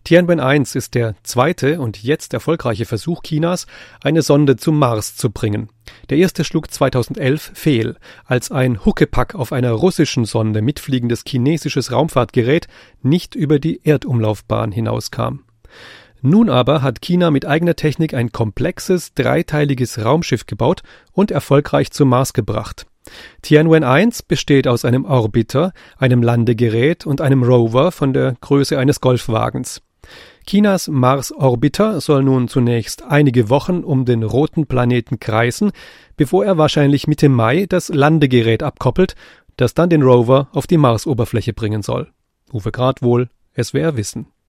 Tianwen-1 ist der zweite und jetzt erfolgreiche Versuch Chinas, eine Sonde zum Mars zu bringen. Der erste schlug 2011 fehl, als ein Huckepack auf einer russischen Sonde mitfliegendes chinesisches Raumfahrtgerät nicht über die Erdumlaufbahn hinauskam. Nun aber hat China mit eigener Technik ein komplexes, dreiteiliges Raumschiff gebaut und erfolgreich zum Mars gebracht. Tianwen-1 besteht aus einem Orbiter, einem Landegerät und einem Rover von der Größe eines Golfwagens. Chinas Mars-Orbiter soll nun zunächst einige Wochen um den roten Planeten kreisen, bevor er wahrscheinlich Mitte Mai das Landegerät abkoppelt, das dann den Rover auf die Marsoberfläche bringen soll. Uwe Grad wohl, SWR Wissen.